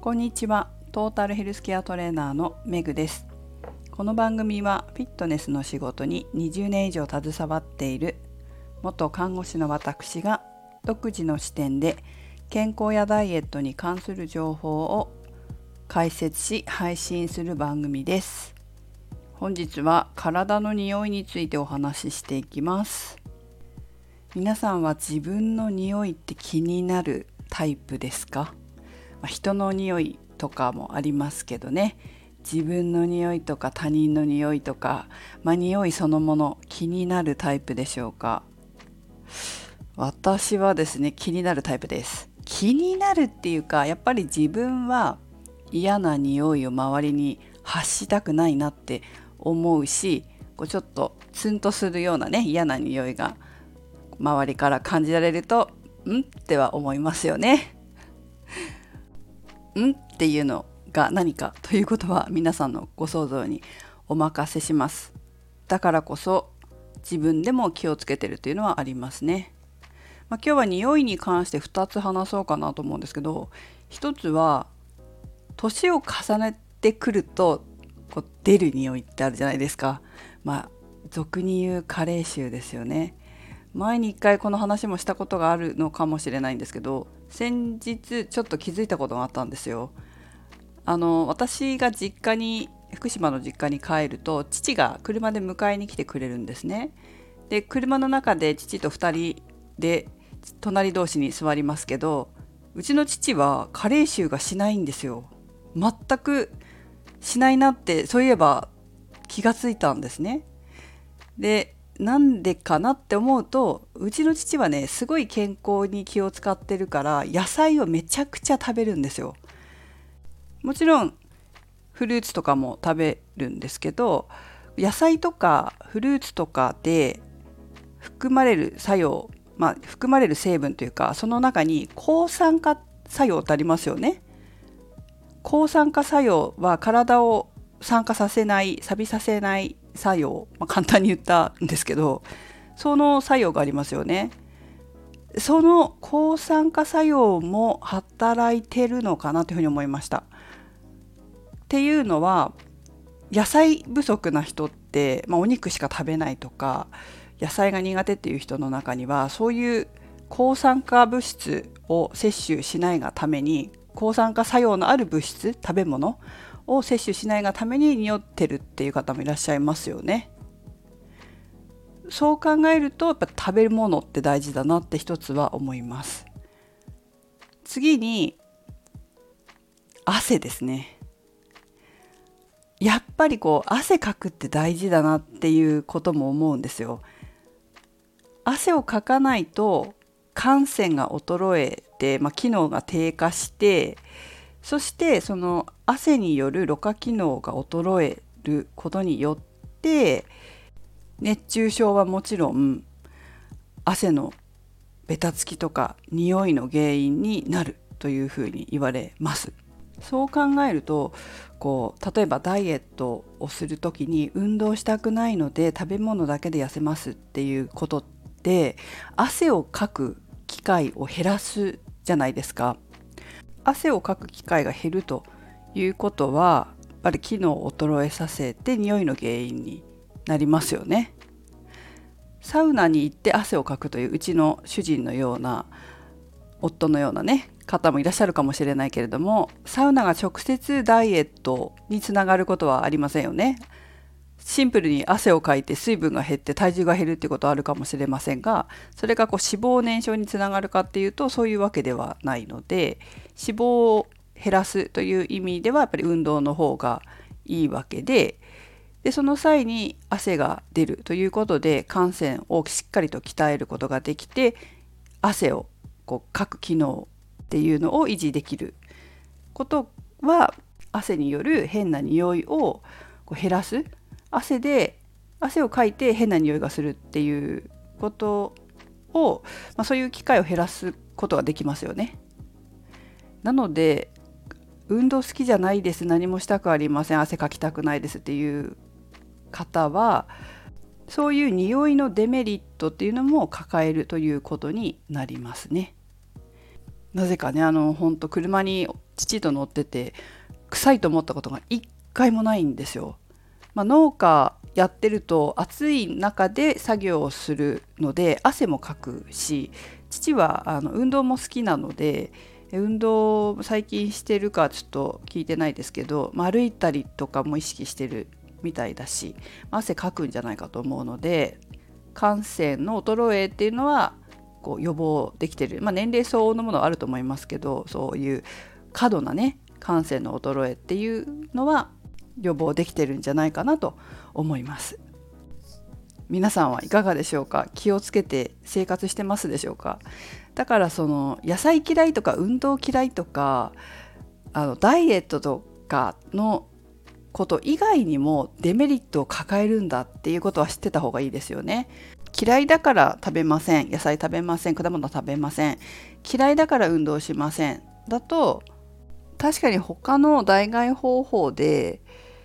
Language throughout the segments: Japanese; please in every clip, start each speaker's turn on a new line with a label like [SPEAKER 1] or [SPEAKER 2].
[SPEAKER 1] こんにちは。トータルヘルスケアトレーナーのメグです。この番組はフィットネスの仕事に20年以上携わっている元看護師の私が独自の視点で健康やダイエットに関する情報を解説し配信する番組です。本日は体の匂いについてお話ししていきます。皆さんは自分の匂いって気になるタイプですか？人の匂いとかもありますけどね、自分の匂いとか他人の匂いとか、匂いそのもの気になるタイプでしょうか？私はですね、気になるタイプです。気になるっていうか、やっぱり自分は嫌な匂いを周りに発したくないなって思うし、ちょっとツンとするようなね、嫌な匂いが周りから感じられるとっては思いますよね。っていうのが何かということは皆さんのご想像にお任せします。だからこそ自分でも気をつけてるというのはありますね。今日は匂いに関して2つ話そうかなと思うんですけど、1つは年を重ねてくると出る匂いってあるじゃないですか。俗に言う加齢臭ですよね。前に1回この話もしたことがあるのかもしれないんですけど、先日ちょっと気づいたことがあったんですよ。私が福島の実家に帰ると、父が車で迎えに来てくれるんですね。で、車の中で父と2人で隣同士に座りますけど、うちの父は加齢臭がしないんですよ。全くしないなって、そういえば気がついたんですね。で、なんでかなって思うと、うちの父はね、すごい健康に気を使ってるから野菜をめちゃくちゃ食べるんですよ。もちろんフルーツとかも食べるんですけど、野菜とかフルーツとかで含まれる作用、含まれる成分というか、その中に抗酸化作用ってありますよね。抗酸化作用は体を酸化させない、錆びさせない作用、簡単に言ったんですけど、その作用がありますよね。その抗酸化作用も働いてるのかなというふうに思いました。っていうのは、野菜不足な人って、お肉しか食べないとか野菜が苦手っていう人の中には、そういう抗酸化物質を摂取しないがために、抗酸化作用のある物質、食べ物を摂取しないがために匂ってるっていう方もいらっしゃいますよね。そう考えると、やっぱ食べ物って大事だなって一つは思います。次に汗ですね。やっぱり汗かくって大事だなっていうことも思うんですよ。汗をかかないと汗腺が衰えて、機能が低下して、そしてその汗によるろ過機能が衰えることによって熱中症はもちろん汗のベタつきとか匂いの原因になるというふうに言われます。そう考えると、例えばダイエットをするときに運動したくないので食べ物だけで痩せますっていうことって、汗をかく機会を減らすじゃないですか。汗をかく機会が減るということは、やっぱり機能を衰えさせて匂いの原因になりますよね。サウナに行って汗をかくという、うちの主人のような、夫のようなね方もいらっしゃるかもしれないけれども、サウナが直接ダイエットにつながることはありませんよね。シンプルに汗をかいて水分が減って体重が減るっていうことはあるかもしれませんが、それが脂肪燃焼につながるかっていうと、そういうわけではないので、脂肪を減らすという意味ではやっぱり運動の方がいいわけで、その際に汗が出るということで汗腺をしっかりと鍛えることができて、汗をかく機能っていうのを維持できることは、汗による変な匂いを減らす、汗をかいて変な匂いがするっていうことを、そういう機会を減らすことができますよね。なので、運動好きじゃないです、何もしたくありません、汗かきたくないですっていう方は、そういう匂いのデメリットっていうのも抱えるということになりますね。 なぜかね本当車に父と乗ってて臭いと思ったことが一回もないんですよ。農家やってると暑い中で作業をするので汗もかくし、父は運動も好きなので、運動最近してるかちょっと聞いてないですけど、歩いたりとかも意識してるみたいだし、汗かくんじゃないかと思うので、汗腺の衰えっていうのは予防できてる、年齢相応のものはあると思いますけど、そういう過度なね汗腺の衰えっていうのは予防できてるんじゃないかなと思います。皆さんはいかがでしょうか？気をつけて生活してますでしょうか？だから野菜嫌いとか運動嫌いとかダイエットとかのこと以外にもデメリットを抱えるんだっていうことは知ってた方がいいですよね。嫌いだから食べません、野菜食べません、果物食べません、嫌いだから運動しませんだと、確かに他の代替方法で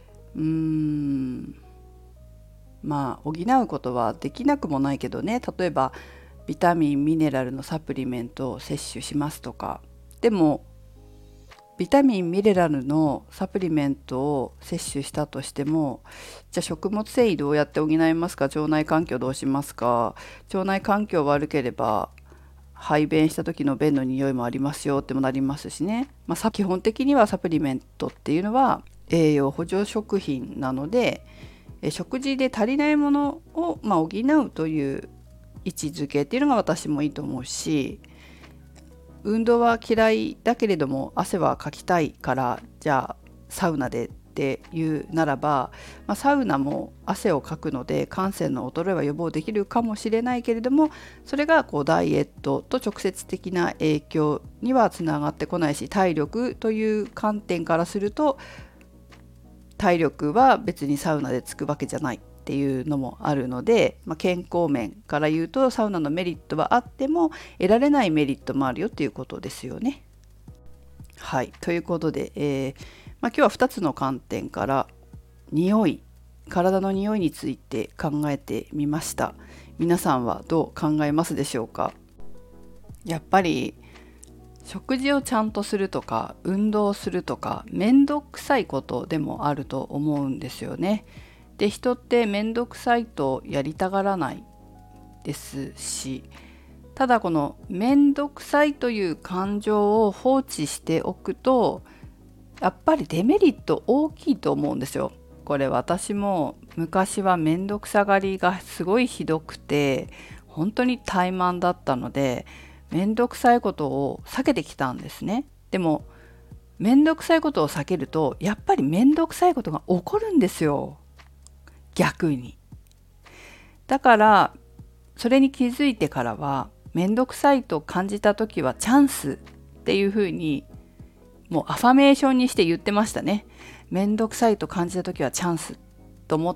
[SPEAKER 1] 補うことはできなくもないけどね。例えばビタミンミネラルのサプリメントを摂取しますとか。でもビタミンミネラルのサプリメントを摂取したとしても、じゃあ食物繊維どうやって補いますか？腸内環境どうしますか？腸内環境悪ければ排便した時の便の匂いもありますよってもなりますしね。基本的にはサプリメントっていうのは栄養補助食品なので、食事で足りないものを補うという位置づけっていうのが私もいいと思うし、運動は嫌いだけれども汗はかきたいからじゃあサウナでっていうならば、サウナも汗をかくので汗腺の衰えは予防できるかもしれないけれども、それがダイエットと直接的な影響にはつながってこないし、体力という観点からすると体力は別にサウナでつくわけじゃないっていうのもあるので、健康面から言うとサウナのメリットはあっても得られないメリットもあるよっていうことですよね。はい、ということで、今日は2つの観点から体の匂いについて考えてみました。皆さんはどう考えますでしょうか？やっぱり食事をちゃんとするとか運動するとかめんどくさいことでもあると思うんですよね。で、人ってめんどくさいとやりたがらないですし、ただこのめんどくさいという感情を放置しておくとやっぱりデメリット大きいと思うんですよ。これ私も昔はめんどくさがりがすごいひどくて本当に怠慢だったので、めんどくさいことを避けてきたんですね。でもめんどくさいことを避けるとやっぱりめんどくさいことが起こるんですよ、逆に。だからそれに気づいてからは、めんどくさいと感じた時はチャンスっていうふうにもうアファメーションにして言ってましたね。めんどくさいと感じた時はチャンスと思って、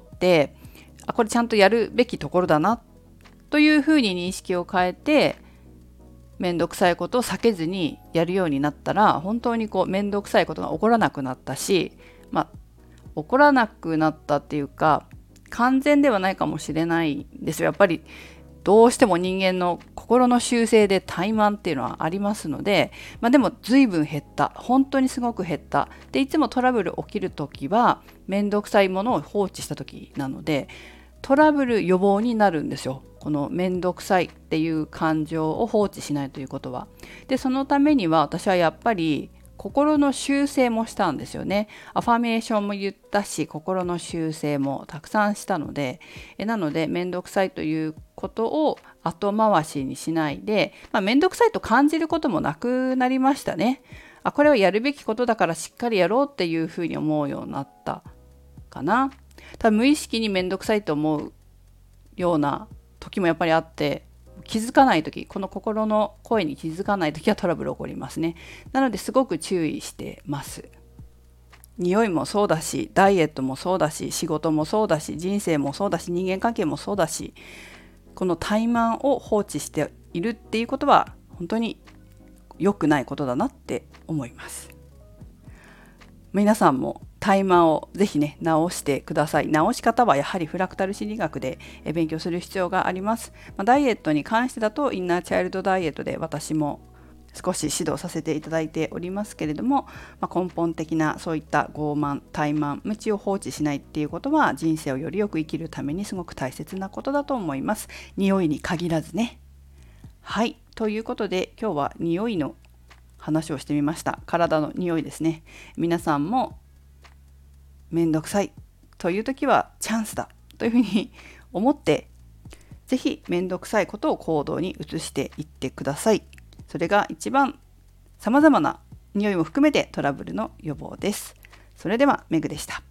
[SPEAKER 1] これちゃんとやるべきところだなというふうに認識を変えて、めんどくさいことを避けずにやるようになったら、本当にめんどくさいことが起こらなくなったし、起こらなくなったっていうか完全ではないかもしれないんですよ。やっぱりどうしても人間の心の習性で怠慢っていうのはありますので、でも随分減った、本当にすごく減った。で、いつもトラブル起きる時はめんどくさいものを放置した時なので、トラブル予防になるんですよ、このめんどくさいっていう感情を放置しないということは。で、そのためには私はやっぱり心の修正もしたんですよね。アファメーションも言ったし、心の修正もたくさんしたので、なのでめんどくさいということを後回しにしないで、めんどくさいと感じることもなくなりましたね。これはやるべきことだからしっかりやろうっていうふうに思うようになったかな。多分無意識にめんどくさいと思うような時もやっぱりあって、気づかない時、この心の声に気づかない時はトラブル起こりますね。なのですごく注意してます。匂いもそうだし、ダイエットもそうだし、仕事もそうだし、人生もそうだし、人間関係もそうだし、この怠慢を放置しているっていうことは本当に良くないことだなって思います。皆さんも怠慢をぜひね直してください。直し方はやはりフラクタル心理学で勉強する必要があります。ダイエットに関してだとインナーチャイルドダイエットで私も少し指導させていただいておりますけれども、根本的なそういった傲慢、怠慢、無知を放置しないっていうことは人生をよりよく生きるためにすごく大切なことだと思います。匂いに限らずね。はい、ということで今日は匂いの話をしてみました。体の匂いですね。皆さんもめんどくさいという時はチャンスだというふうに思って、ぜひめんどくさいことを行動に移していってください。それが一番様々な匂いも含めてトラブルの予防です。それではメグでした。